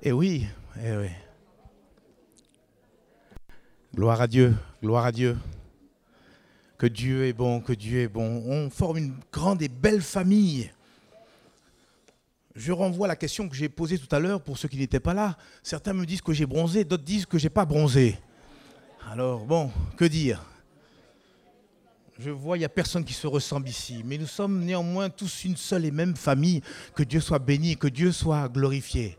Eh oui, eh oui. Gloire à Dieu, gloire à Dieu. Que Dieu est bon, que Dieu est bon. On forme une grande et belle famille. Je renvoie à la question que j'ai posée tout à l'heure pour ceux qui n'étaient pas là. Certains me disent que j'ai bronzé, d'autres disent que j'ai pas bronzé. Alors bon, que dire? Je vois, il n'y a personne qui se ressemble ici, mais nous sommes néanmoins tous une seule et même famille. Que Dieu soit béni, que Dieu soit glorifié.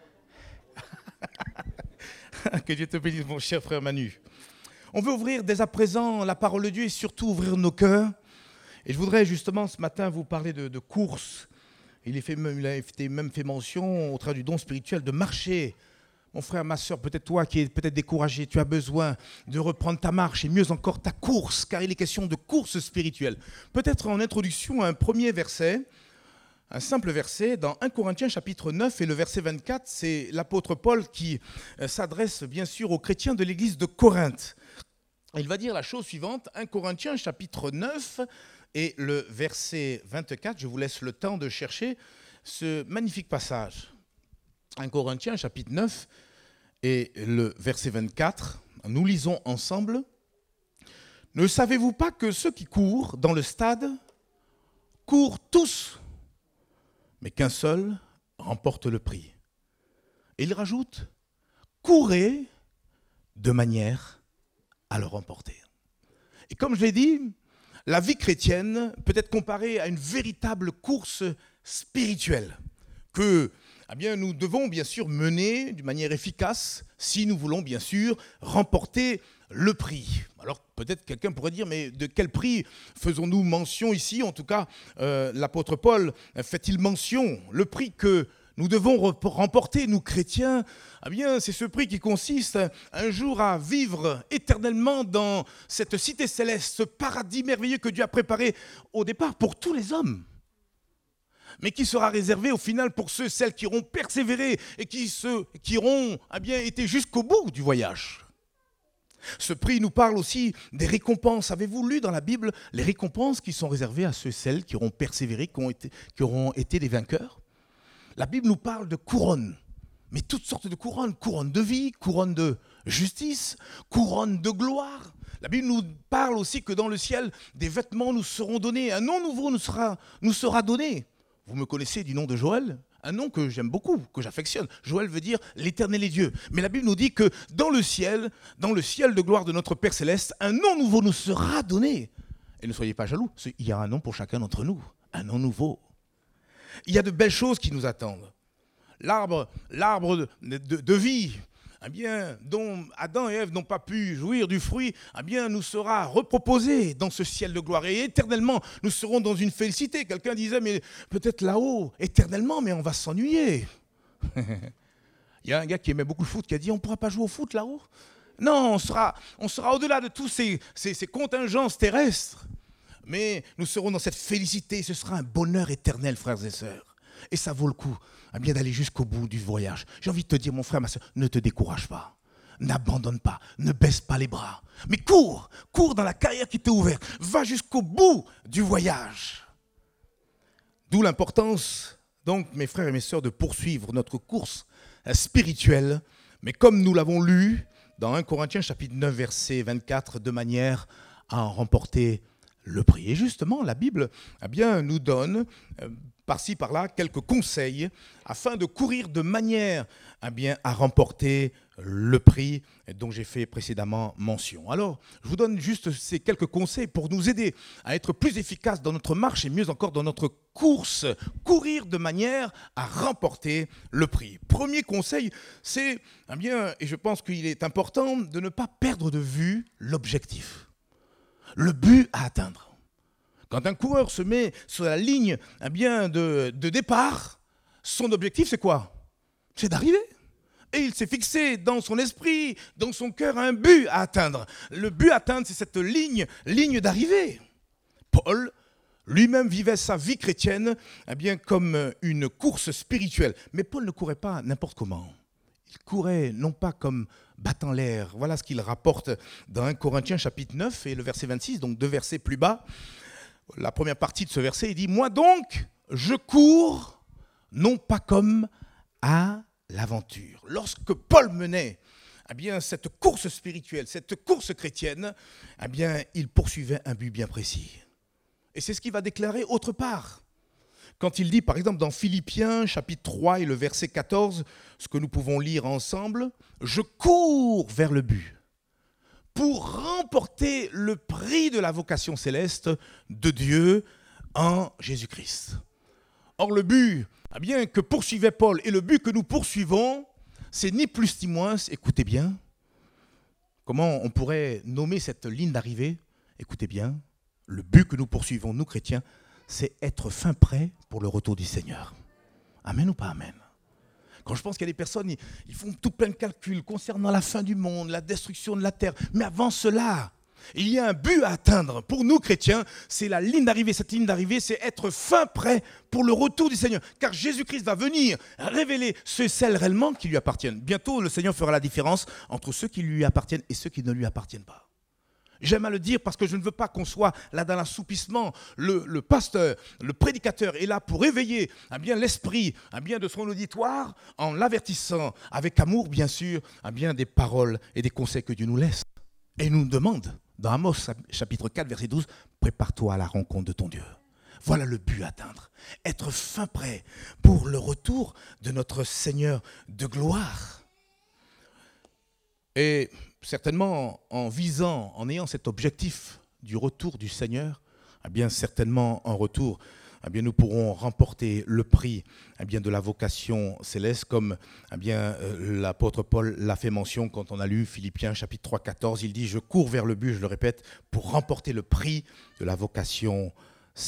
Que Dieu te bénisse, mon cher frère Manu. On veut ouvrir dès à présent la parole de Dieu et surtout ouvrir nos cœurs. Et je voudrais justement ce matin vous parler de course. Il a même fait mention au travers du don spirituel de marcher. Mon frère, ma soeur, peut-être toi qui es peut-être découragé, tu as besoin de reprendre ta marche et mieux encore ta course, car il est question de course spirituelle. Peut-être en introduction, un premier verset, un simple verset, dans 1 Corinthiens chapitre 9 et le verset 24, c'est l'apôtre Paul qui s'adresse bien sûr aux chrétiens de l'église de Corinthe. Il va dire la chose suivante, 1 Corinthiens chapitre 9 et le verset 24, je vous laisse le temps de chercher ce magnifique passage. 1 Corinthiens chapitre 9 et le verset 24, nous lisons ensemble. « Ne savez-vous pas que ceux qui courent dans le stade courent tous, mais qu'un seul remporte le prix ?» Et il rajoute « Courez de manière à le remporter. » Et comme je l'ai dit, la vie chrétienne peut être comparée à une véritable course spirituelle que nous devons bien sûr mener d'une manière efficace si nous voulons bien sûr remporter le prix. Alors peut-être quelqu'un pourrait dire, mais de quel prix faisons-nous mention ici? En tout cas, l'apôtre Paul fait-il mention? Le prix que nous devons remporter, nous chrétiens, c'est ce prix qui consiste un jour à vivre éternellement dans cette cité céleste, ce paradis merveilleux que Dieu a préparé au départ pour tous les hommes, mais qui sera réservé au final pour ceux, celles qui auront persévéré et qui auront été jusqu'au bout du voyage. Ce prix nous parle aussi des récompenses. Avez-vous lu dans la Bible les récompenses qui sont réservées à ceux, celles qui auront persévéré, qui auront été des vainqueurs? La Bible nous parle de couronnes, mais toutes sortes de couronnes. Couronne de vie, couronne de justice, couronne de gloire. La Bible nous parle aussi que dans le ciel, des vêtements nous seront donnés, un nom nouveau nous sera donné. Vous me connaissez du nom de Joël, un nom que j'aime beaucoup, que j'affectionne. Joël veut dire l'éternel est Dieu. Mais la Bible nous dit que dans le ciel de gloire de notre Père Céleste, un nom nouveau nous sera donné. Et ne soyez pas jaloux, il y a un nom pour chacun d'entre nous, un nom nouveau. Il y a de belles choses qui nous attendent. L'arbre de vie, dont Adam et Ève n'ont pas pu jouir du fruit, nous sera reproposé dans ce ciel de gloire. Et éternellement, nous serons dans une félicité. Quelqu'un disait, mais peut-être là-haut, éternellement, mais on va s'ennuyer. Il y a un gars qui aimait beaucoup le foot qui a dit, on ne pourra pas jouer au foot là-haut? Non, on sera au-delà de tous ces contingences terrestres. Mais nous serons dans cette félicité, ce sera un bonheur éternel, frères et sœurs. Et ça vaut le coup d'aller jusqu'au bout du voyage. J'ai envie de te dire, mon frère, ma soeur, ne te décourage pas, n'abandonne pas, ne baisse pas les bras. Mais cours dans la carrière qui t'est ouverte, va jusqu'au bout du voyage. D'où l'importance, donc, mes frères et mes sœurs, de poursuivre notre course spirituelle, mais comme nous l'avons lu dans 1 Corinthiens chapitre 9, verset 24, de manière à en remporter le prix. Et justement, la Bible nous donne par-ci, par-là, quelques conseils afin de courir de manière à remporter le prix dont j'ai fait précédemment mention. Alors, je vous donne juste ces quelques conseils pour nous aider à être plus efficaces dans notre marche et mieux encore dans notre course. Courir de manière à remporter le prix. Premier conseil, c'est, et je pense qu'il est important, de ne pas perdre de vue l'objectif. Le but à atteindre. Quand un coureur se met sur la ligne de départ, son objectif c'est quoi? C'est d'arriver. Et il s'est fixé dans son esprit, dans son cœur, un but à atteindre. Le but à atteindre, c'est cette ligne d'arrivée. Paul lui-même vivait sa vie chrétienne comme une course spirituelle. Mais Paul ne courait pas n'importe comment. Il courait non pas comme battant l'air. Voilà ce qu'il rapporte dans 1 Corinthiens chapitre 9 et le verset 26, donc 2 versets plus bas. La première partie de ce verset, il dit « Moi donc, je cours non pas comme à l'aventure. Lorsque Paul menait cette course spirituelle, cette course chrétienne, il poursuivait un but bien précis. Et c'est ce qu'il va déclarer autre part. Quand il dit, par exemple, dans Philippiens, chapitre 3 et le verset 14, ce que nous pouvons lire ensemble, « Je cours vers le but pour remporter le prix de la vocation céleste de Dieu en Jésus-Christ. » Or, le but que poursuivait Paul et le but que nous poursuivons, c'est ni plus ni moins, écoutez bien, comment on pourrait nommer cette ligne d'arrivée? Écoutez bien, le but que nous poursuivons, nous chrétiens, c'est être fin prêt pour le retour du Seigneur. Amen ou pas amen? Quand je pense qu'il y a des personnes, ils font tout plein de calculs concernant la fin du monde, la destruction de la terre. Mais avant cela, il y a un but à atteindre. Pour nous chrétiens, c'est la ligne d'arrivée. Cette ligne d'arrivée, c'est être fin prêt pour le retour du Seigneur. Car Jésus-Christ va venir révéler ceux et celles réellement qui lui appartiennent. Bientôt, le Seigneur fera la différence entre ceux qui lui appartiennent et ceux qui ne lui appartiennent pas. J'aime à le dire parce que je ne veux pas qu'on soit là dans l'assoupissement. Le pasteur, le prédicateur est là pour éveiller l'esprit de son auditoire en l'avertissant avec amour, bien sûr, des paroles et des conseils que Dieu nous laisse. Et il nous demande, dans Amos chapitre 4, verset 12, « Prépare-toi à la rencontre de ton Dieu ». Voilà le but à atteindre. Être fin prêt pour le retour de notre Seigneur de gloire. Et certainement, en ayant cet objectif du retour du Seigneur, certainement en retour, nous pourrons remporter le prix de la vocation céleste, comme l'apôtre Paul l'a fait mention quand on a lu Philippiens chapitre 3, 14. Il dit « Je cours vers le but, je le répète, pour remporter le prix de la vocation céleste. »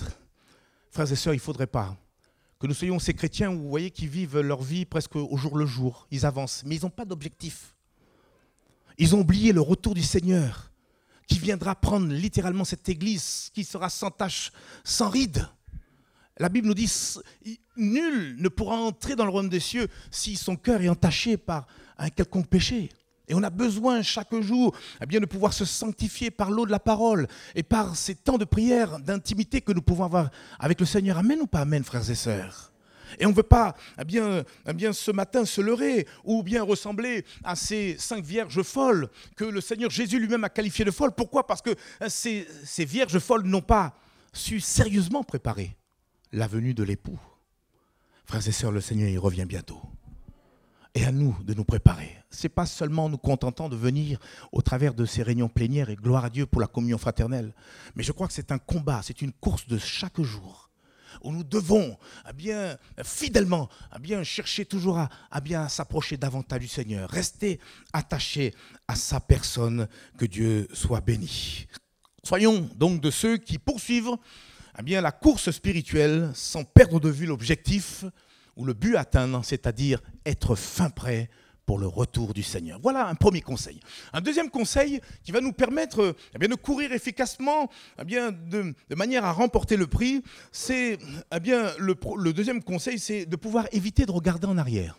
Frères et sœurs, il ne faudrait pas que nous soyons ces chrétiens, vous voyez, qui vivent leur vie presque au jour le jour. Ils avancent, mais ils n'ont pas d'objectif. Ils ont oublié le retour du Seigneur qui viendra prendre littéralement cette église qui sera sans tache, sans ride. La Bible nous dit « Nul ne pourra entrer dans le royaume des cieux si son cœur est entaché par un quelconque péché. » Et on a besoin chaque jour de pouvoir se sanctifier par l'eau de la parole et par ces temps de prière, d'intimité que nous pouvons avoir avec le Seigneur. Amen ou pas amen, frères et sœurs? Et on ne veut pas ce matin se leurrer ou bien ressembler à ces 5 vierges folles que le Seigneur Jésus lui-même a qualifiées de folles. Pourquoi? Parce que ces vierges folles n'ont pas su sérieusement préparer la venue de l'époux. Frères et sœurs, le Seigneur il revient bientôt. Et à nous de nous préparer. Ce n'est pas seulement nous contentant de venir au travers de ces réunions plénières et gloire à Dieu pour la communion fraternelle. Mais je crois que c'est un combat, c'est une course de chaque jour. Où nous devons fidèlement chercher toujours à s'approcher davantage du Seigneur, rester attachés à sa personne, que Dieu soit béni. Soyons donc de ceux qui poursuivent la course spirituelle sans perdre de vue l'objectif ou le but à atteindre, c'est-à-dire être fin prêt pour le retour du Seigneur. Voilà un premier conseil. Un deuxième conseil qui va nous permettre de courir efficacement de manière à remporter le prix, c'est le deuxième conseil, c'est de pouvoir éviter de regarder en arrière.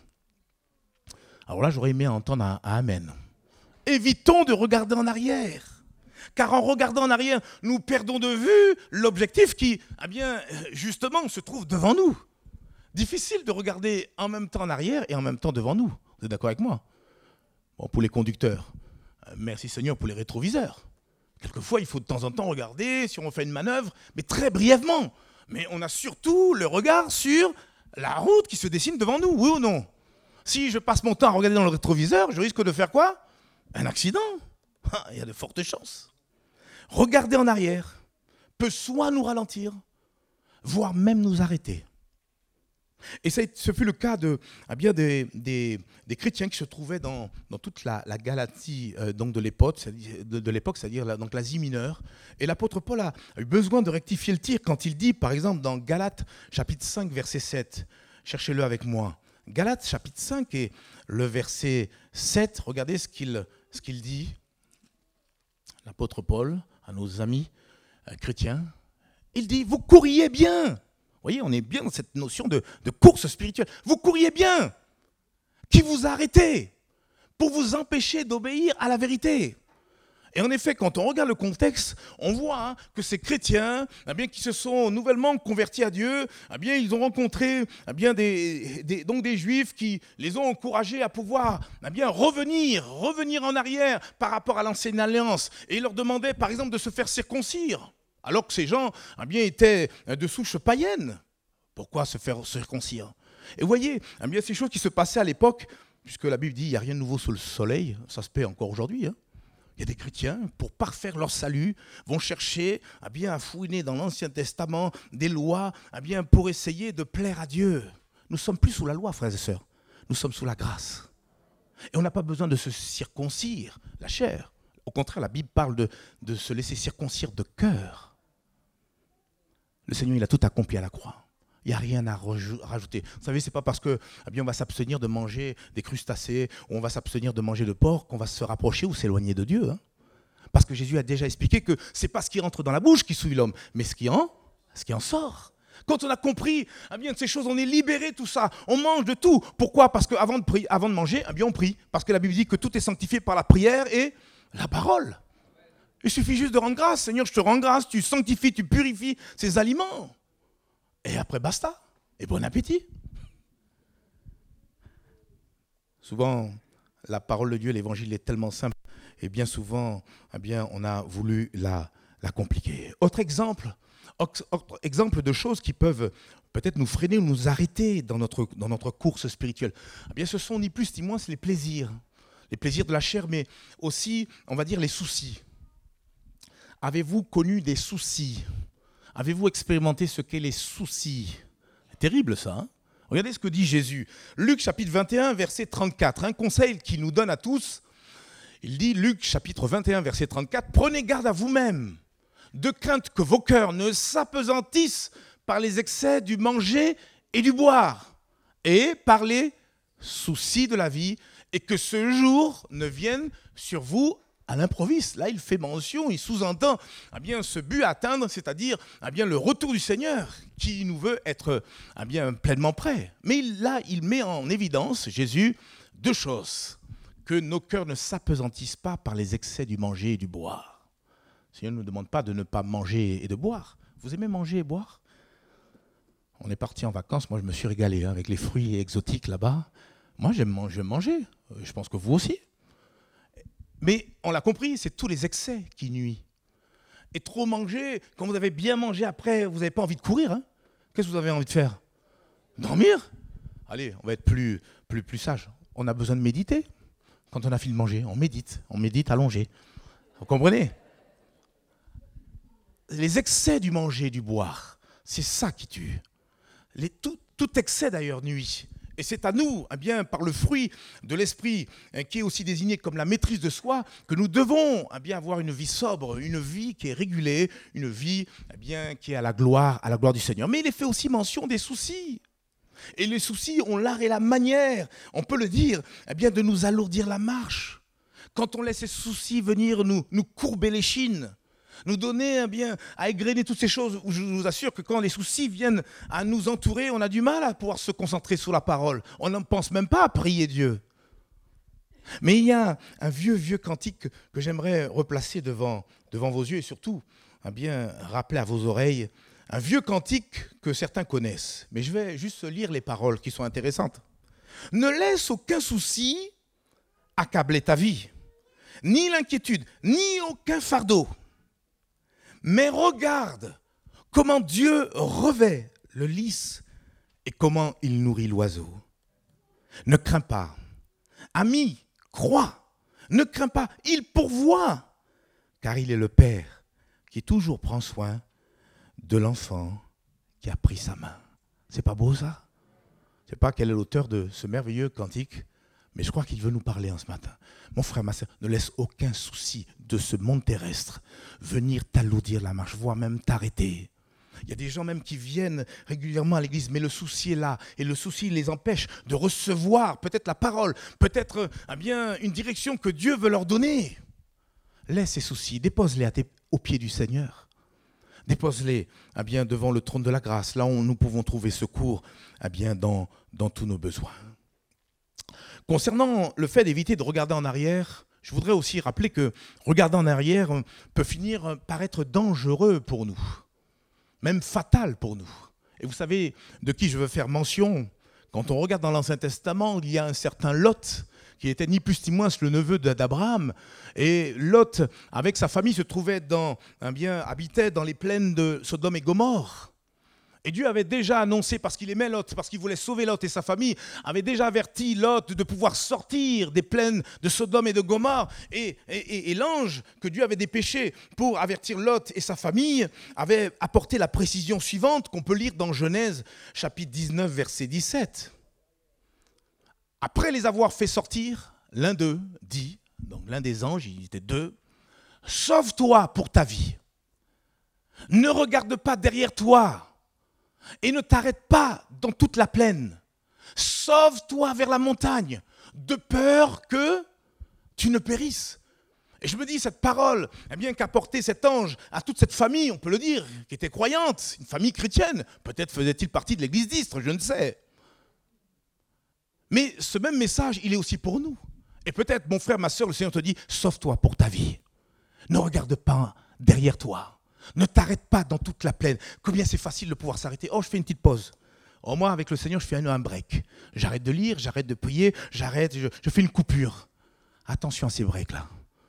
Alors là, j'aurais aimé entendre un amen. Évitons de regarder en arrière. Car en regardant en arrière, nous perdons de vue l'objectif qui, justement, se trouve devant nous. Difficile de regarder en même temps en arrière et en même temps devant nous. Vous êtes d'accord avec moi? Bon, pour les conducteurs, merci Seigneur pour les rétroviseurs. Quelquefois, il faut de temps en temps regarder si on fait une manœuvre, mais très brièvement. Mais on a surtout le regard sur la route qui se dessine devant nous, oui ou non? Si je passe mon temps à regarder dans le rétroviseur, je risque de faire quoi? Un accident. Il y a de fortes chances. Regarder en arrière peut soit nous ralentir, voire même nous arrêter. Et ce fut le cas des chrétiens qui se trouvaient dans toute la Galatie de l'époque, c'est-à-dire l'Asie mineure. Et l'apôtre Paul a eu besoin de rectifier le tir quand il dit, par exemple, dans Galates, chapitre 5, verset 7, cherchez-le avec moi. Galates, chapitre 5 et le verset 7, regardez ce qu'il dit, l'apôtre Paul, à nos amis chrétiens. Il dit, vous courriez bien. Vous voyez, on est bien dans cette notion de course spirituelle. Vous courriez bien. Qui vous a arrêté pour vous empêcher d'obéir à la vérité? Et en effet, quand on regarde le contexte, on voit que ces chrétiens, qui se sont nouvellement convertis à Dieu, ils ont rencontré donc des Juifs qui les ont encouragés à pouvoir revenir en arrière par rapport à l'ancienne alliance. Et ils leur demandaient, par exemple, de se faire circoncire, alors que ces gens étaient de souche païenne. Pourquoi se faire circoncire? Et vous voyez, ces choses qui se passaient à l'époque, puisque la Bible dit qu'il n'y a rien de nouveau sous le soleil, ça se paie encore aujourd'hui. Il y a des chrétiens, pour parfaire leur salut, vont chercher à fouiner dans l'Ancien Testament des lois pour essayer de plaire à Dieu. Nous ne sommes plus sous la loi, frères et sœurs. Nous sommes sous la grâce. Et on n'a pas besoin de se circoncire, la chair. Au contraire, la Bible parle de se laisser circoncire de cœur. Le Seigneur, il a tout accompli à la croix. Il n'y a rien à rajouter. Vous savez, ce n'est pas parce que on va s'abstenir de manger des crustacés ou on va s'abstenir de manger de porc qu'on va se rapprocher ou s'éloigner de Dieu. Parce que Jésus a déjà expliqué que ce n'est pas ce qui rentre dans la bouche qui souille l'homme, mais ce qui en sort. Quand on a compris de ces choses, on est libéré de tout ça. On mange de tout. Pourquoi? Parce qu'avant de manger, on prie. Parce que la Bible dit que tout est sanctifié par la prière et la parole. Il suffit juste de rendre grâce. Seigneur, je te rends grâce, tu sanctifies, tu purifies ces aliments. Et après, basta. Et bon appétit. Souvent, la parole de Dieu, l'évangile est tellement simple. Et bien souvent, on a voulu la compliquer. Autre exemple de choses qui peuvent peut-être nous freiner ou nous arrêter dans notre course spirituelle. Ce sont ni plus ni moins les plaisirs. Les plaisirs de la chair, mais aussi, on va dire, les soucis. Avez-vous connu des soucis? Avez-vous expérimenté ce qu'est les soucis? C'est terrible ça. Regardez ce que dit Jésus. Luc chapitre 21, verset 34. Un conseil qu'il nous donne à tous. Il dit, Luc chapitre 21, verset 34, « Prenez garde à vous-même, de crainte que vos cœurs ne s'apesantissent par les excès du manger et du boire, et par les soucis de la vie, et que ce jour ne vienne sur vous à l'improviste. » Là, il fait mention, il sous-entend ce but à atteindre, c'est-à-dire le retour du Seigneur qui nous veut être pleinement prêts. Mais là, il met en évidence, Jésus, deux choses. Que nos cœurs ne s'apesantissent pas par les excès du manger et du boire. Le Seigneur ne nous demande pas de ne pas manger et de boire. Vous aimez manger et boire? On est parti en vacances, moi je me suis régalé avec les fruits exotiques là-bas. Moi j'aime manger, je pense que vous aussi. Mais on l'a compris, c'est tous les excès qui nuisent. Et trop manger, quand vous avez bien mangé après, vous n'avez pas envie de courir. Qu'est-ce que vous avez envie de faire? Dormir? Allez, on va être plus sage. On a besoin de méditer. Quand on a fini de manger, on médite allongé. Vous comprenez? Les excès du manger et du boire, c'est ça qui tue. Tout excès d'ailleurs nuit. Et c'est à nous, par le fruit de l'esprit, qui est aussi désigné comme la maîtrise de soi, que nous devons avoir une vie sobre, une vie qui est régulée, une vie qui est à la gloire du Seigneur. Mais il est fait aussi mention des soucis. Et les soucis ont l'art et la manière, on peut le dire, de nous alourdir la marche. Quand on laisse ces soucis venir nous courber l'échine, nous donner à égrener toutes ces choses, je vous assure que quand les soucis viennent à nous entourer, on a du mal à pouvoir se concentrer sur la parole. On n'en pense même pas à prier Dieu. Mais il y a un vieux cantique que j'aimerais replacer devant vos yeux et surtout rappeler à vos oreilles. Un vieux cantique que certains connaissent, mais je vais juste lire les paroles qui sont intéressantes. « Ne laisse aucun souci accabler ta vie, ni l'inquiétude, ni aucun fardeau. Mais regarde comment Dieu revêt le lys et comment il nourrit l'oiseau. Ne crains pas, ami, crois, ne crains pas, il pourvoit, car il est le Père qui toujours prend soin de l'enfant qui a pris sa main. » C'est pas beau ça? Je ne sais pas quel est l'auteur de ce merveilleux cantique, mais je crois qu'il veut nous parler en ce matin. Mon frère, ma soeur, ne laisse aucun souci de ce monde terrestre venir t'alourdir la marche, voire même t'arrêter. Il y a des gens même qui viennent régulièrement à l'église, mais le souci est là. Et le souci les empêche de recevoir peut-être la parole, peut-être une direction que Dieu veut leur donner. Laisse ces soucis, dépose-les aux pieds du Seigneur. Dépose-les devant le trône de la grâce, là où nous pouvons trouver secours dans tous nos besoins. Concernant le fait d'éviter de regarder en arrière, je voudrais aussi rappeler que regarder en arrière peut finir par être dangereux pour nous, même fatal pour nous. Et vous savez de qui je veux faire mention? Quand on regarde dans l'Ancien Testament, il y a un certain Lot, qui était ni plus ni moins le neveu d'Abraham. Et Lot, avec sa famille, se trouvait habitait dans les plaines de Sodome et Gomorrhe. Et Dieu avait déjà annoncé, parce qu'il aimait Lot, parce qu'il voulait sauver Lot et sa famille, avait déjà averti Lot de pouvoir sortir des plaines de Sodome et de Gomorrhe. Et l'ange que Dieu avait dépêché pour avertir Lot et sa famille avait apporté la précision suivante qu'on peut lire dans Genèse chapitre 19, verset 17. Après les avoir fait sortir, l'un d'eux dit, donc l'un des anges, il était deux, « Sauve-toi pour ta vie, ne regarde pas derrière toi, et ne t'arrête pas dans toute la plaine. Sauve-toi vers la montagne, de peur que tu ne périsses. » Et je me dis, cette parole, qu'a porté cet ange à toute cette famille, on peut le dire, qui était croyante, une famille chrétienne, peut-être faisait-il partie de l'église d'Istre, je ne sais. Mais ce même message, il est aussi pour nous. Et peut-être, mon frère, ma soeur, le Seigneur te dit, sauve-toi pour ta vie. Ne regarde pas derrière toi. Ne t'arrête pas dans toute la plaine. Combien c'est facile de pouvoir s'arrêter. Oh, je fais une petite pause. Oh, moi, avec le Seigneur, je fais un break. J'arrête de lire, j'arrête de prier, je fais une coupure. Attention à ces breaks-là.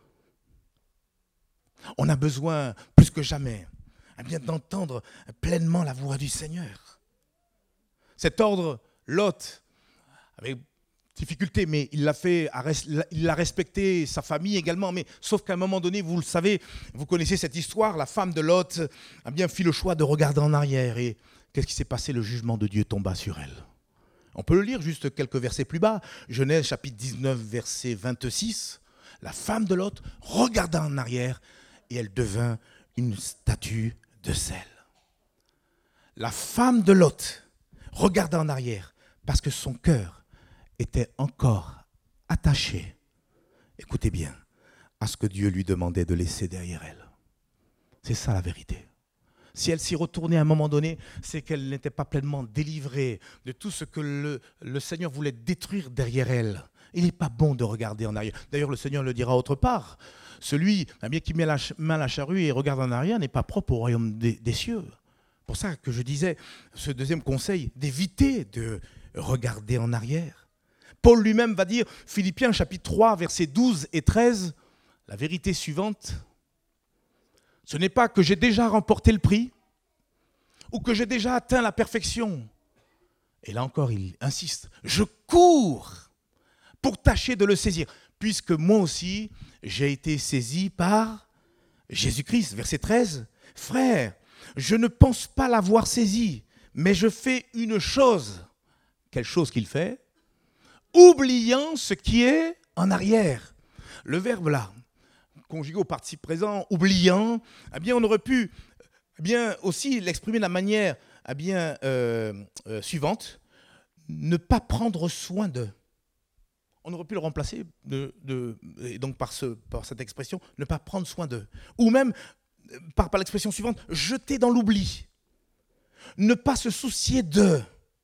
On a besoin, plus que jamais, d'entendre pleinement la voix du Seigneur. Cet ordre, Lot, avec difficulté, mais il l'a respecté, sa famille également, mais sauf qu'à un moment donné, vous le savez, vous connaissez cette histoire, la femme de Lot fit le choix de regarder en arrière, et qu'est-ce qui s'est passé? Le jugement de Dieu tomba sur elle. On peut le lire juste quelques versets plus bas, Genèse chapitre 19, verset 26, la femme de Lot regarda en arrière, et elle devint une statue de sel. La femme de Lot regarda en arrière, parce que son cœur était encore attaché, écoutez bien, à ce que Dieu lui demandait de laisser derrière elle. C'est ça la vérité. Si elle s'y retournait à un moment donné, c'est qu'elle n'était pas pleinement délivrée de tout ce que le Seigneur voulait détruire derrière elle. Il n'est pas bon de regarder en arrière. D'ailleurs, le Seigneur le dira autre part. Celui qui met la main à la charrue et regarde en arrière n'est pas propre au royaume des cieux. C'est pour ça que je disais, ce deuxième conseil, d'éviter de regarder en arrière. Paul lui-même va dire, Philippiens chapitre 3, versets 12 et 13, la vérité suivante, ce n'est pas que j'ai déjà remporté le prix ou que j'ai déjà atteint la perfection. Et là encore, il insiste, je cours pour tâcher de le saisir, puisque moi aussi, j'ai été saisi par Jésus-Christ. Verset 13, frère, je ne pense pas l'avoir saisi, mais je fais une chose. Quelle chose qu'il fait? Oubliant ce qui est en arrière. Le verbe là, conjugué au participe présent, oubliant, on aurait pu aussi l'exprimer de la manière suivante, ne pas prendre soin de. On aurait pu le remplacer donc par cette expression, ne pas prendre soin de. Ou même par l'expression suivante, jeter dans l'oubli. Ne pas se soucier de.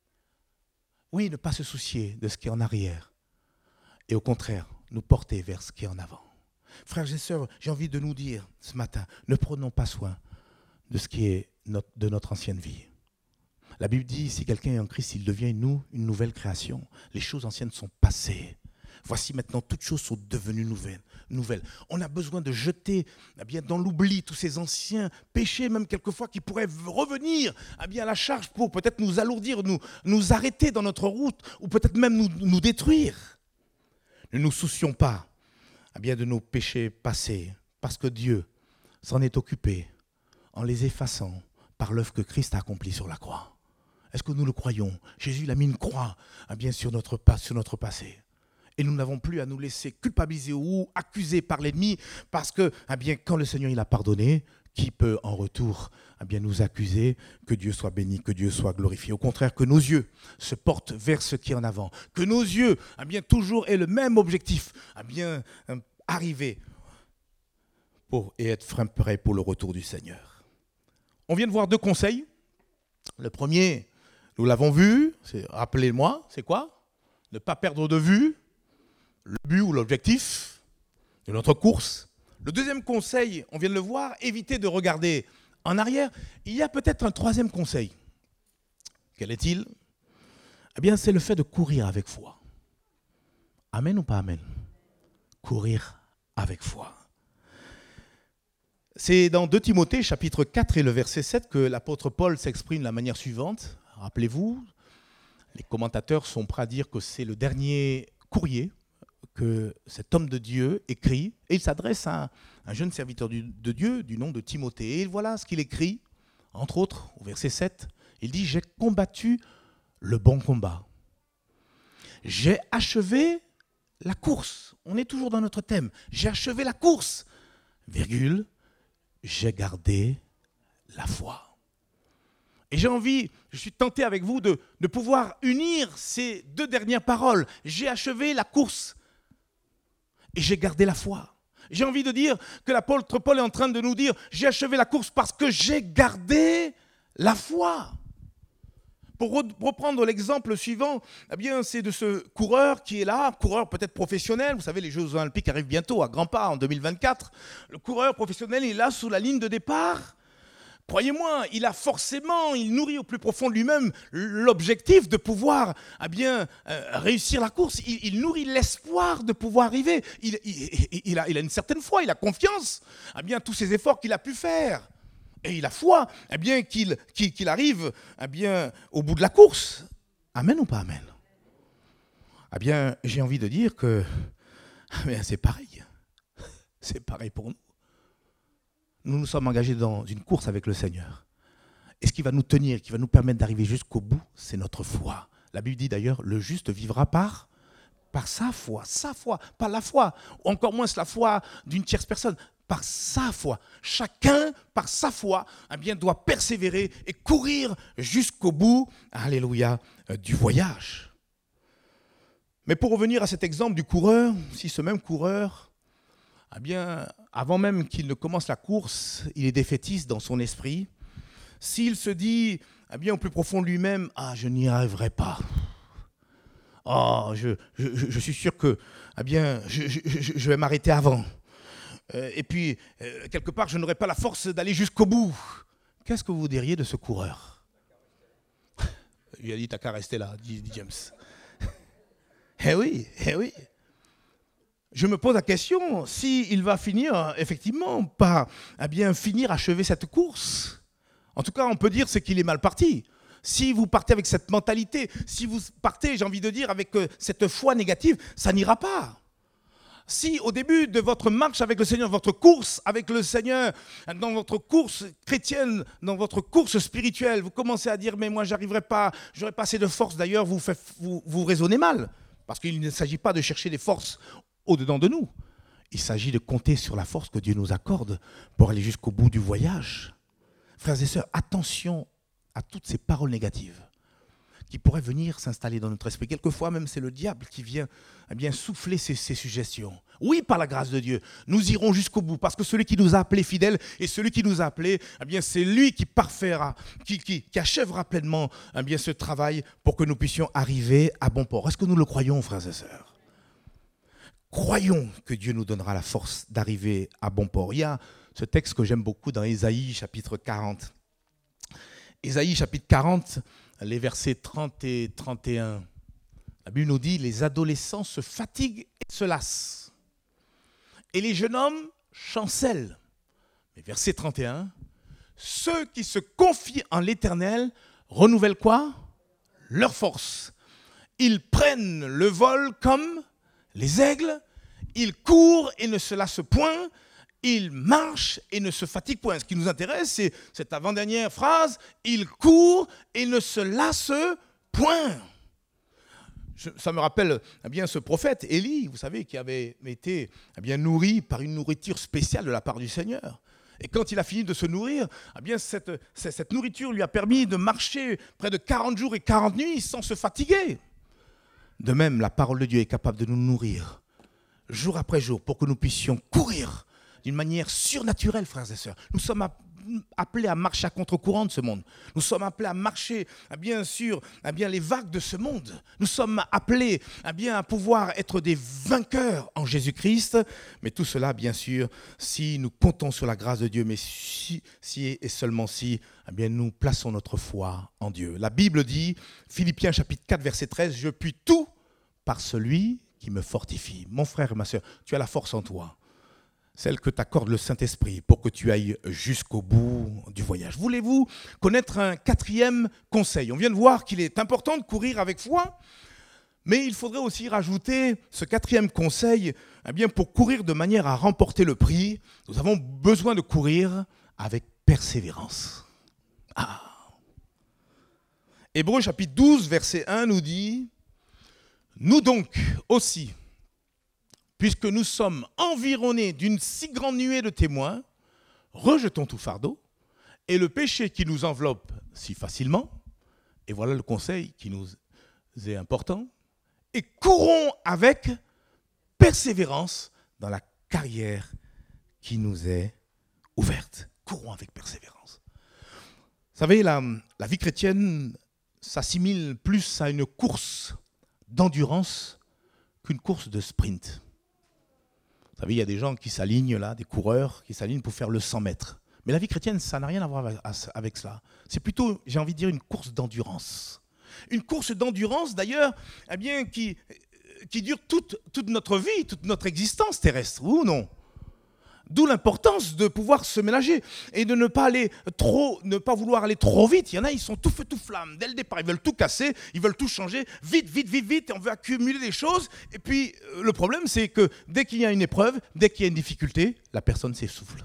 Oui, ne pas se soucier de ce qui est en arrière. Et au contraire, nous porter vers ce qui est en avant. Frères et sœurs, j'ai envie de nous dire ce matin, ne prenons pas soin de ce qui est de notre ancienne vie. La Bible dit, si quelqu'un est en Christ, il devient une nouvelle création. Les choses anciennes sont passées. Voici maintenant, toutes choses sont devenues nouvelles. On a besoin de jeter dans l'oubli tous ces anciens péchés, même quelquefois, qui pourraient revenir à la charge pour peut-être nous alourdir, nous arrêter dans notre route, ou peut-être même nous détruire. Ne nous soucions pas de nos péchés passés, parce que Dieu s'en est occupé en les effaçant par l'œuvre que Christ a accomplie sur la croix. Est-ce que nous le croyons? Jésus a mis une croix sur notre passé. Et nous n'avons plus à nous laisser culpabiliser ou accuser par l'ennemi, parce que quand le Seigneur il a pardonné, qui peut en retour nous accuser? Que Dieu soit béni, que Dieu soit glorifié. Au contraire, que nos yeux se portent vers ce qui est en avant. Que nos yeux toujours aient le même objectif, arriver et être prêts pour le retour du Seigneur. On vient de voir deux conseils. Le premier, nous l'avons vu, rappelez-moi, c'est quoi? Ne pas perdre de vue le but ou l'objectif. de notre course. Le deuxième conseil, on vient de le voir, éviter de regarder en arrière. Il y a peut-être un troisième conseil. Quel est-il? Eh bien, c'est le fait de courir avec foi. Amen ou pas amen? Courir avec foi. C'est dans 2 Timothée, chapitre 4 et le verset 7, que l'apôtre Paul s'exprime de la manière suivante. Rappelez-vous, les commentateurs sont prêts à dire que c'est le dernier courrier que cet homme de Dieu écrit. Et il s'adresse à un jeune serviteur de Dieu du nom de Timothée. Et voilà ce qu'il écrit, entre autres, au verset 7. Il dit « J'ai combattu le bon combat. J'ai achevé la course. » On est toujours dans notre thème. « J'ai achevé la course, virgule, j'ai gardé la foi. » Et j'ai envie, je suis tenté avec vous de pouvoir unir ces deux dernières paroles. J'ai achevé la course et j'ai gardé la foi. J'ai envie de dire que l'apôtre Paul est en train de nous dire, j'ai achevé la course parce que j'ai gardé la foi. Pour reprendre l'exemple suivant, eh bien, c'est de ce coureur qui est là, coureur peut-être professionnel. Vous savez, les Jeux Olympiques arrivent bientôt à grands pas en 2024. Le coureur professionnel est là sous la ligne de départ. Croyez-moi, il nourrit au plus profond de lui-même l'objectif de pouvoir réussir la course. Il nourrit l'espoir de pouvoir arriver. Il a une certaine foi, il a confiance tous ces efforts qu'il a pu faire. Et il a foi qu'il arrive au bout de la course. Amen ou pas amen? J'ai envie de dire que c'est pareil. C'est pareil pour nous. Nous nous sommes engagés dans une course avec le Seigneur. Et ce qui va nous tenir, qui va nous permettre d'arriver jusqu'au bout, c'est notre foi. La Bible dit d'ailleurs, le juste vivra par sa foi, pas la foi, encore moins la foi d'une tierce personne, par sa foi. Chacun, par sa foi, doit persévérer et courir jusqu'au bout, alléluia, du voyage. Mais pour revenir à cet exemple du coureur, si ce même coureur, avant même qu'il ne commence la course, il est défaitiste dans son esprit. S'il se dit, au plus profond de lui-même, « je n'y arriverai pas. Je suis sûr que je vais m'arrêter avant. Et puis, quelque part, je n'aurai pas la force d'aller jusqu'au bout. » Qu'est-ce que vous diriez de ce coureur? Il a dit, « T'as qu'à rester là », dit James. Eh oui. Je me pose la question s'il va finir effectivement par achever cette course. En tout cas, on peut dire c'est qu'il est mal parti. Si vous partez avec cette mentalité, si vous partez, j'ai envie de dire, avec cette foi négative, ça n'ira pas. Si au début de votre marche avec le Seigneur, votre course avec le Seigneur, dans votre course chrétienne, dans votre course spirituelle, vous commencez à dire « mais moi j'arriverai pas, j'aurai pas assez de force », d'ailleurs vous raisonnez mal. Parce qu'il ne s'agit pas de chercher des forces au-dedans de nous. Il s'agit de compter sur la force que Dieu nous accorde pour aller jusqu'au bout du voyage. Frères et sœurs, attention à toutes ces paroles négatives qui pourraient venir s'installer dans notre esprit. Quelquefois même, c'est le diable qui vient souffler ces suggestions. Oui, par la grâce de Dieu, nous irons jusqu'au bout parce que celui qui nous a appelés fidèles et celui qui nous a appelés, c'est lui qui parfaira, qui achèvera pleinement ce travail pour que nous puissions arriver à bon port. Est-ce que nous le croyons, frères et sœurs? Croyons que Dieu nous donnera la force d'arriver à bon port. Il y a ce texte que j'aime beaucoup dans Ésaïe, chapitre 40. Ésaïe, chapitre 40, les versets 30 et 31. La Bible nous dit « Les adolescents se fatiguent et se lassent. Et les jeunes hommes chancellent. » Mais verset 31, « Ceux qui se confient en l'Éternel renouvellent quoi? Leur force. Ils prennent le vol comme les aigles, ils courent et ne se lassent point, ils marchent et ne se fatiguent point. » Ce qui nous intéresse, c'est cette avant-dernière phrase, ils courent et ne se lassent point. Ça me rappelle ce prophète Élie, vous savez, qui avait été nourri par une nourriture spéciale de la part du Seigneur. Et quand il a fini de se nourrir, cette nourriture lui a permis de marcher près de 40 jours et 40 nuits sans se fatiguer. De même, la parole de Dieu est capable de nous nourrir jour après jour pour que nous puissions courir d'une manière surnaturelle, frères et sœurs. Nous sommes appelés à marcher à contre-courant de ce monde. Nous sommes appelés à marcher, bien sûr, les vagues de ce monde. Nous sommes appelés à pouvoir être des vainqueurs en Jésus-Christ. Mais tout cela, bien sûr, si nous comptons sur la grâce de Dieu, mais si et seulement si, nous plaçons notre foi en Dieu. La Bible dit, Philippiens chapitre 4, verset 13, « Je puis tout par celui qui me fortifie. » Mon frère et ma sœur, tu as la force en toi, celle que t'accorde le Saint-Esprit pour que tu ailles jusqu'au bout du voyage. Voulez-vous connaître un quatrième conseil? On vient de voir qu'il est important de courir avec foi, mais il faudrait aussi rajouter ce quatrième conseil, pour courir de manière à remporter le prix, nous avons besoin de courir avec persévérance. Hébreux chapitre 12, verset 1 nous dit, « Nous donc aussi, puisque nous sommes environnés d'une si grande nuée de témoins, rejetons tout fardeau et le péché qui nous enveloppe si facilement, et voilà le conseil qui nous est important, et courons avec persévérance dans la carrière qui nous est ouverte. » Courons avec persévérance. Vous savez, la vie chrétienne s'assimile plus à une course d'endurance qu'une course de sprint. Vous savez, il y a des gens qui s'alignent là, des coureurs qui s'alignent pour faire le 100 mètres. Mais la vie chrétienne, ça n'a rien à voir avec cela. C'est plutôt, j'ai envie de dire, une course d'endurance. Une course d'endurance, d'ailleurs, qui dure toute notre vie, toute notre existence terrestre, ou non? D'où l'importance de pouvoir se ménager et de ne pas vouloir aller trop vite. Il y en a, ils sont tout feu, tout flamme. Dès le départ, ils veulent tout casser, ils veulent tout changer. Vite, vite, vite, vite. Et on veut accumuler des choses. Et puis, le problème, c'est que dès qu'il y a une épreuve, dès qu'il y a une difficulté, la personne s'essouffle.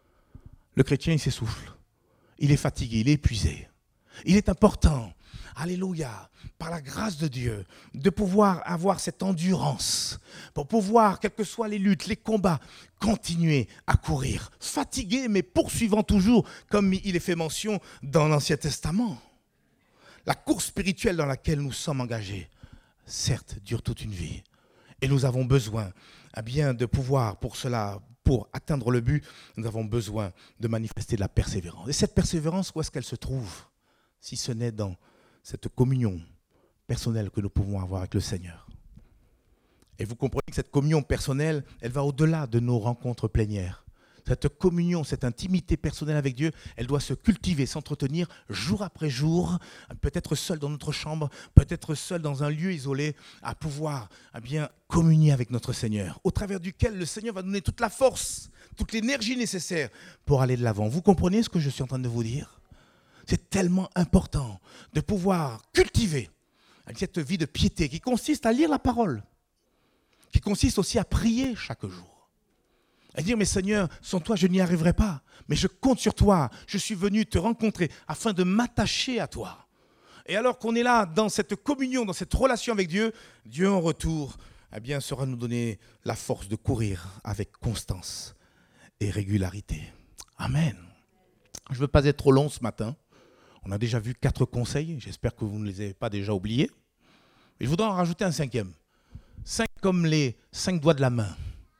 Le chrétien, il s'essouffle. Il est fatigué, il est épuisé. Il est important, alléluia, par la grâce de Dieu, de pouvoir avoir cette endurance, pour pouvoir, quelles que soient les luttes, les combats, continuer à courir, fatigué, mais poursuivant toujours, comme il est fait mention dans l'Ancien Testament. La course spirituelle dans laquelle nous sommes engagés, certes, dure toute une vie. Et nous avons besoin de pouvoir, pour cela, pour atteindre le but, nous avons besoin de manifester de la persévérance. Et cette persévérance, où est-ce qu'elle se trouve? Si ce n'est dans cette communion personnelle que nous pouvons avoir avec le Seigneur. Et vous comprenez que cette communion personnelle, elle va au-delà de nos rencontres plénières. Cette communion, cette intimité personnelle avec Dieu, elle doit se cultiver, s'entretenir jour après jour, peut-être seul dans notre chambre, peut-être seul dans un lieu isolé, à pouvoir communier avec notre Seigneur, au travers duquel le Seigneur va donner toute la force, toute l'énergie nécessaire pour aller de l'avant. Vous comprenez ce que je suis en train de vous dire ? C'est tellement important de pouvoir cultiver cette vie de piété qui consiste à lire la parole, qui consiste aussi à prier chaque jour. À dire, mais Seigneur, sans toi, je n'y arriverai pas. Mais je compte sur toi. Je suis venu te rencontrer afin de m'attacher à toi. Et alors qu'on est là, dans cette communion, dans cette relation avec Dieu, Dieu en retour, saura nous donner la force de courir avec constance et régularité. Amen. Je ne veux pas être trop long ce matin. On a déjà vu 4 conseils. J'espère que vous ne les avez pas déjà oubliés. Et je voudrais en rajouter un 5e. 5 comme les 5 doigts de la main.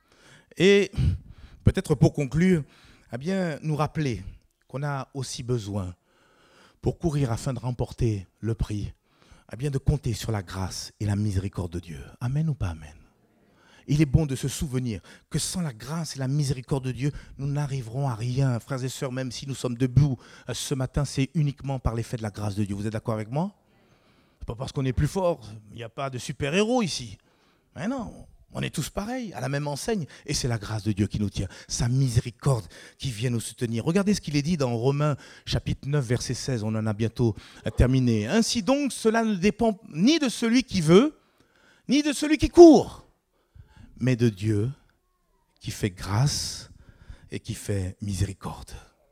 Et peut-être pour conclure, nous rappeler qu'on a aussi besoin, pour courir afin de remporter le prix, de compter sur la grâce et la miséricorde de Dieu. Amen ou pas amen? Il est bon de se souvenir que sans la grâce et la miséricorde de Dieu, nous n'arriverons à rien. Frères et sœurs, même si nous sommes debout ce matin, c'est uniquement par l'effet de la grâce de Dieu. Vous êtes d'accord avec moi? Ce n'est pas parce qu'on est plus fort. Il n'y a pas de super-héros ici. Mais non, on est tous pareils, à la même enseigne. Et c'est la grâce de Dieu qui nous tient, sa miséricorde qui vient nous soutenir. Regardez ce qu'il est dit dans Romains chapitre 9, verset 16. On en a bientôt terminé. Ainsi donc, cela ne dépend ni de celui qui veut, ni de celui qui court, mais de Dieu qui fait grâce et qui fait miséricorde.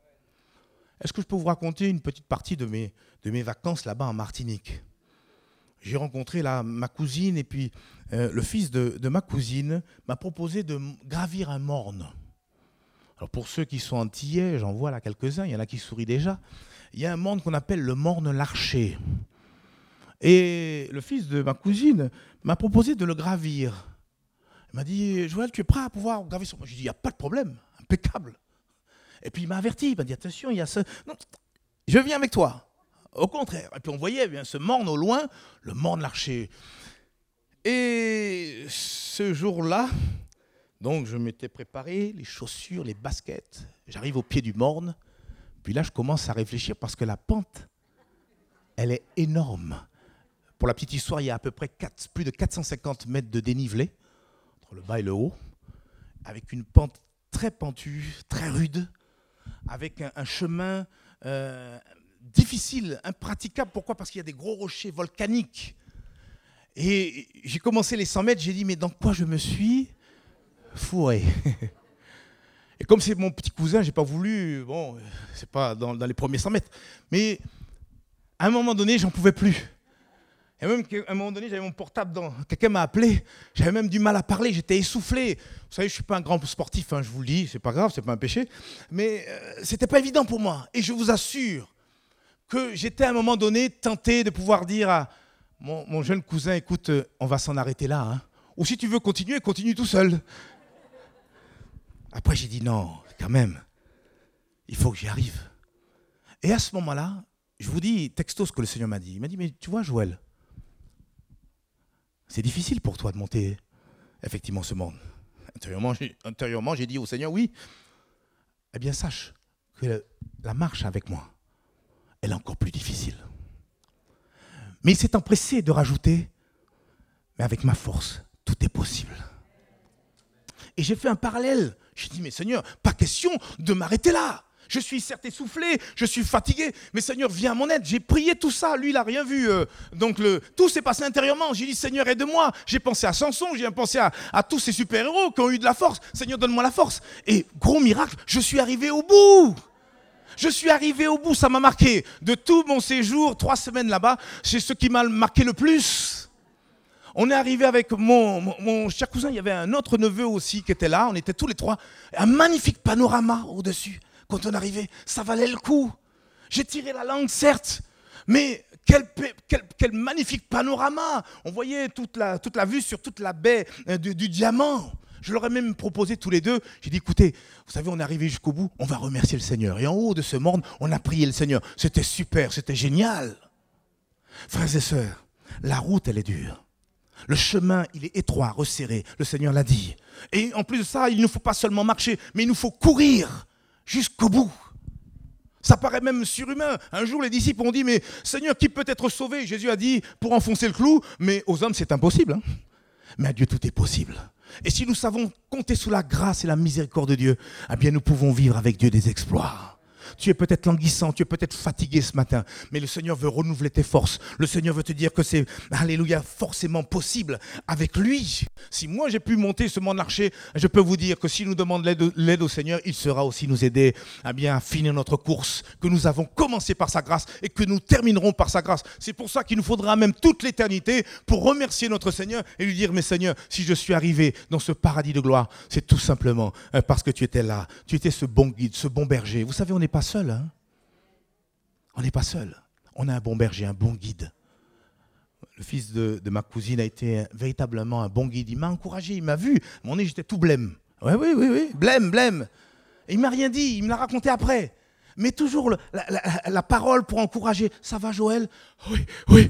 Est-ce que je peux vous raconter une petite partie de mes vacances là-bas en Martinique? J'ai rencontré là ma cousine et puis le fils de ma cousine m'a proposé de gravir un morne. Alors pour ceux qui sont antillais, j'en vois là quelques-uns, il y en a qui sourient déjà. Il y a un morne qu'on appelle le morne larcher. Et le fils de ma cousine m'a proposé de le gravir. Il m'a dit, Joël, tu es prêt à pouvoir graver sur moi? J'ai dit, il n'y a pas de problème. impeccable. Et puis il m'a averti, il m'a dit attention, il y a ce... Non, je viens avec toi. Au contraire. Et puis on voyait bien ce morne au loin, le morne l'archer. Et ce jour-là, donc je m'étais préparé, les chaussures, les baskets. J'arrive au pied du morne. Puis là, je commence à réfléchir parce que la pente, elle est énorme. Pour la petite histoire, il y a à peu près plus de 450 mètres de dénivelé, entre le bas et le haut, avec une pente très pentue, très rude, avec un chemin difficile, impraticable. Pourquoi ? Parce qu'il y a des gros rochers volcaniques. Et j'ai commencé les 100 mètres, j'ai dit, mais dans quoi je me suis fourré ? Et comme c'est mon petit cousin, j'ai pas voulu, bon, c'est pas dans les premiers 100 mètres, mais à un moment donné, j'en pouvais plus. Et même qu'à un moment donné, j'avais mon portable quelqu'un m'a appelé, j'avais même du mal à parler, j'étais essoufflé. Vous savez, je suis pas un grand sportif, hein, je vous le dis, c'est pas grave, c'est pas un péché, mais c'était pas évident pour moi. Et je vous assure que j'étais à un moment donné tenté de pouvoir dire à mon jeune cousin, écoute, on va s'en arrêter là, hein. Ou si tu veux continuer, continue tout seul. Après, j'ai dit non, quand même, il faut que j'y arrive. Et à ce moment-là, je vous dis texto ce que le Seigneur m'a dit. Il m'a dit, mais tu vois, Joël, c'est difficile pour toi de monter effectivement ce monde. Intérieurement, j'ai dit au Seigneur, oui. Eh bien, sache que la marche avec moi, elle est encore plus difficile. Mais il s'est empressé de rajouter, mais avec ma force, tout est possible. Et j'ai fait un parallèle. J'ai dit, mais Seigneur, pas question de m'arrêter là. Je suis certes essoufflé, je suis fatigué, mais Seigneur, viens à mon aide. J'ai prié tout ça, lui, il n'a rien vu. Donc, tout s'est passé intérieurement. J'ai dit, Seigneur, aide-moi. J'ai pensé à Samson, j'ai pensé à tous ces super-héros qui ont eu de la force. Seigneur, donne-moi la force. Et gros miracle, je suis arrivé au bout. Je suis arrivé au bout, ça m'a marqué. De tout mon séjour, 3 semaines là-bas, c'est ce qui m'a marqué le plus. On est arrivé avec mon cher cousin, il y avait un autre neveu aussi qui était là, on était tous les trois. Un magnifique panorama au-dessus. Quand on arrivait, ça valait le coup. J'ai tiré la langue, certes, mais quel magnifique panorama. On voyait toute la vue sur toute la baie du Diamant. Je leur ai même proposé tous les deux. J'ai dit, écoutez, vous savez, on est arrivé jusqu'au bout, on va remercier le Seigneur. Et en haut de ce morne, on a prié le Seigneur. C'était super, c'était génial. Frères et sœurs, la route, elle est dure. Le chemin, il est étroit, resserré. Le Seigneur l'a dit. Et en plus de ça, il ne faut pas seulement marcher, mais il nous faut courir jusqu'au bout. Ça paraît même surhumain. Un jour, les disciples ont dit, mais Seigneur, qui peut être sauvé ? Jésus a dit, pour enfoncer le clou, mais aux hommes, c'est impossible. Hein. Mais à Dieu, tout est possible. Et si nous savons compter sous la grâce et la miséricorde de Dieu, eh bien, nous pouvons vivre avec Dieu des exploits. Tu es peut-être languissant, tu es peut-être fatigué ce matin, mais le Seigneur veut renouveler tes forces. Le Seigneur veut te dire que c'est, alléluia, forcément possible avec lui. Si moi j'ai pu monter ce mont archer, je peux vous dire que si nous demandons l'aide au Seigneur, il sera aussi nous aider à finir notre course, que nous avons commencé par sa grâce et que nous terminerons par sa grâce. C'est pour ça qu'il nous faudra même toute l'éternité pour remercier notre Seigneur et lui dire, mais Seigneur, si je suis arrivé dans ce paradis de gloire, c'est tout simplement parce que tu étais là, tu étais ce bon guide, ce bon berger. Vous savez, on n'est pas seul, hein. On n'est pas seul. On a un bon berger, un bon guide. Le fils de ma cousine a été véritablement un bon guide. Il m'a encouragé, il m'a vu. À mon nez, j'étais tout blême. Oui, blême. Et il ne m'a rien dit, il me l'a raconté après. Mais toujours la parole pour encourager. Ça va, Joël ? Oui.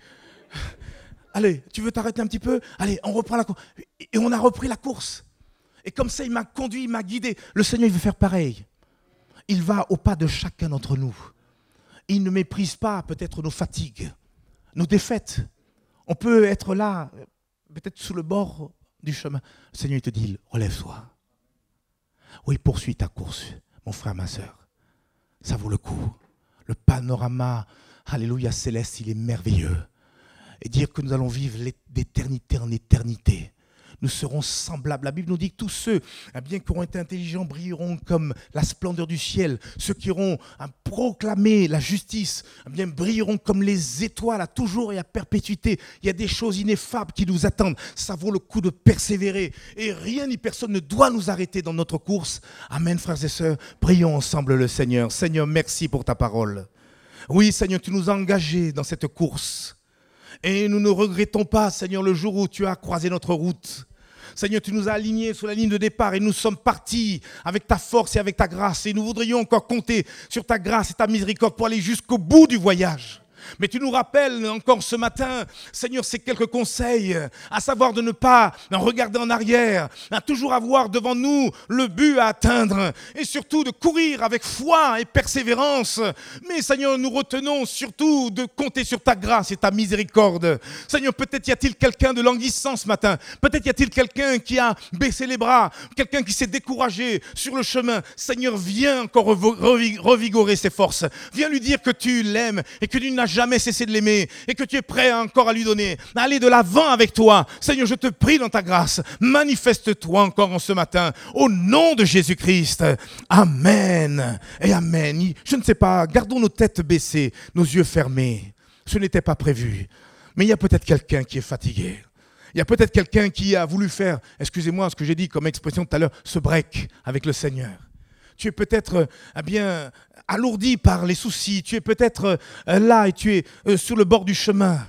Allez, tu veux t'arrêter un petit peu ? Allez, on reprend la course. Et on a repris la course. Et comme ça, il m'a conduit, il m'a guidé. Le Seigneur, il veut faire pareil. Il va au pas de chacun d'entre nous. Il ne méprise pas peut-être nos fatigues, nos défaites. On peut être là, peut-être sous le bord du chemin. Le Seigneur il te dit, relève-toi. Oui, poursuis ta course, mon frère, ma sœur. Ça vaut le coup. Le panorama, alléluia, céleste, il est merveilleux. Et dire que nous allons vivre d'éternité en éternité. Nous serons semblables. La Bible nous dit que tous ceux qui auront été intelligents brilleront comme la splendeur du ciel. Ceux qui auront proclamé la justice brilleront comme les étoiles à toujours et à perpétuité. Il y a des choses ineffables qui nous attendent. Ça vaut le coup de persévérer. Et rien ni personne ne doit nous arrêter dans notre course. Amen, frères et sœurs. Prions ensemble le Seigneur. Seigneur, merci pour ta parole. Oui, Seigneur, tu nous as engagés dans cette course. Et nous ne regrettons pas, Seigneur, le jour où tu as croisé notre route. Seigneur, tu nous as alignés sur la ligne de départ et nous sommes partis avec ta force et avec ta grâce. Et nous voudrions encore compter sur ta grâce et ta miséricorde pour aller jusqu'au bout du voyage. Mais tu nous rappelles encore ce matin, Seigneur, ces quelques conseils, à savoir de ne pas regarder en arrière, à toujours avoir devant nous le but à atteindre et surtout de courir avec foi et persévérance. Mais Seigneur, nous retenons surtout de compter sur ta grâce et ta miséricorde. Seigneur, peut-être y a-t-il quelqu'un de languissant ce matin, peut-être y a-t-il quelqu'un qui a baissé les bras, quelqu'un qui s'est découragé sur le chemin. Seigneur, viens encore revigorer ses forces, viens lui dire que tu l'aimes et que tu n'as jamais cessé de l'aimer et que tu es prêt encore à lui donner, à aller de l'avant avec toi. Seigneur, je te prie dans ta grâce, manifeste-toi encore en ce matin, au nom de Jésus-Christ. Amen et amen. Je ne sais pas, gardons nos têtes baissées, nos yeux fermés. Ce n'était pas prévu, mais il y a peut-être quelqu'un qui est fatigué. Il y a peut-être quelqu'un qui a voulu faire, excusez-moi ce que j'ai dit comme expression tout à l'heure, ce break avec le Seigneur. Tu es peut-être bien alourdi par les soucis. Tu es peut-être là et tu es sur le bord du chemin.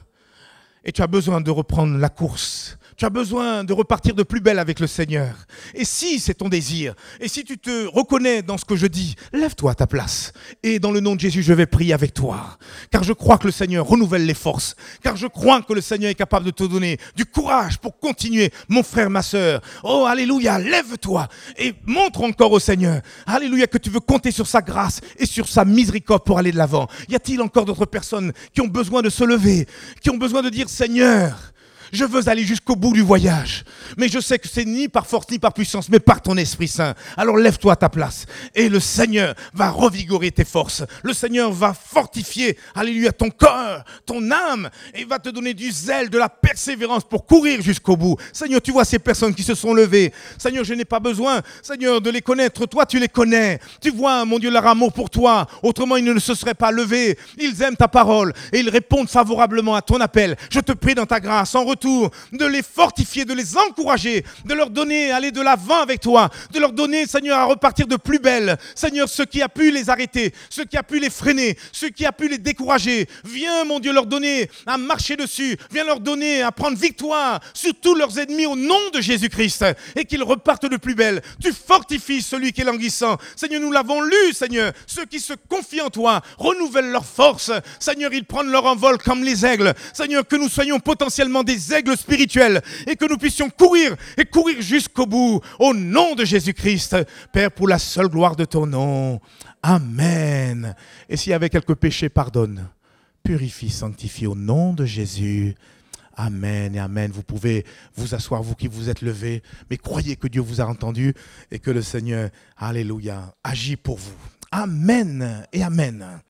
Et tu as besoin de reprendre la course. Tu as besoin de repartir de plus belle avec le Seigneur. Et si c'est ton désir, et si tu te reconnais dans ce que je dis, lève-toi à ta place. Et dans le nom de Jésus, je vais prier avec toi. Car je crois que le Seigneur renouvelle les forces. Car je crois que le Seigneur est capable de te donner du courage pour continuer, mon frère, ma sœur. Oh, alléluia, lève-toi et montre encore au Seigneur, alléluia, que tu veux compter sur sa grâce et sur sa miséricorde pour aller de l'avant. Y a-t-il encore d'autres personnes qui ont besoin de se lever, qui ont besoin de dire, Seigneur, je veux aller jusqu'au bout du voyage. Mais je sais que c'est ni par force ni par puissance, mais par ton Esprit Saint. Alors lève-toi à ta place. Et le Seigneur va revigorer tes forces. Le Seigneur va fortifier, alléluia, ton corps, ton âme. Et va te donner du zèle, de la persévérance pour courir jusqu'au bout. Seigneur, tu vois ces personnes qui se sont levées. Seigneur, je n'ai pas besoin, Seigneur, de les connaître. Toi, tu les connais. Tu vois, mon Dieu, leur amour pour toi. Autrement, ils ne se seraient pas levés. Ils aiment ta parole et ils répondent favorablement à ton appel. Je te prie dans ta grâce, en retour, de les fortifier, de les encourager, de leur donner, aller de l'avant avec toi, de leur donner, Seigneur, à repartir de plus belle. Seigneur, ce qui a pu les arrêter, ce qui a pu les freiner, ce qui a pu les décourager, viens, mon Dieu, leur donner à marcher dessus, viens leur donner à prendre victoire sur tous leurs ennemis au nom de Jésus-Christ et qu'ils repartent de plus belle. Tu fortifies celui qui est languissant. Seigneur, nous l'avons lu, Seigneur, ceux qui se confient en toi renouvellent leur force. Seigneur, ils prennent leur envol comme les aigles. Seigneur, que nous soyons potentiellement des aigles spirituels et que nous puissions courir et courir jusqu'au bout au nom de Jésus-Christ. Père, pour la seule gloire de ton nom. Amen. Et s'il y avait quelques péchés, pardonne. Purifie, sanctifie au nom de Jésus. Amen et amen. Vous pouvez vous asseoir, vous qui vous êtes levés, mais croyez que Dieu vous a entendu et que le Seigneur, alléluia, agit pour vous. Amen et amen.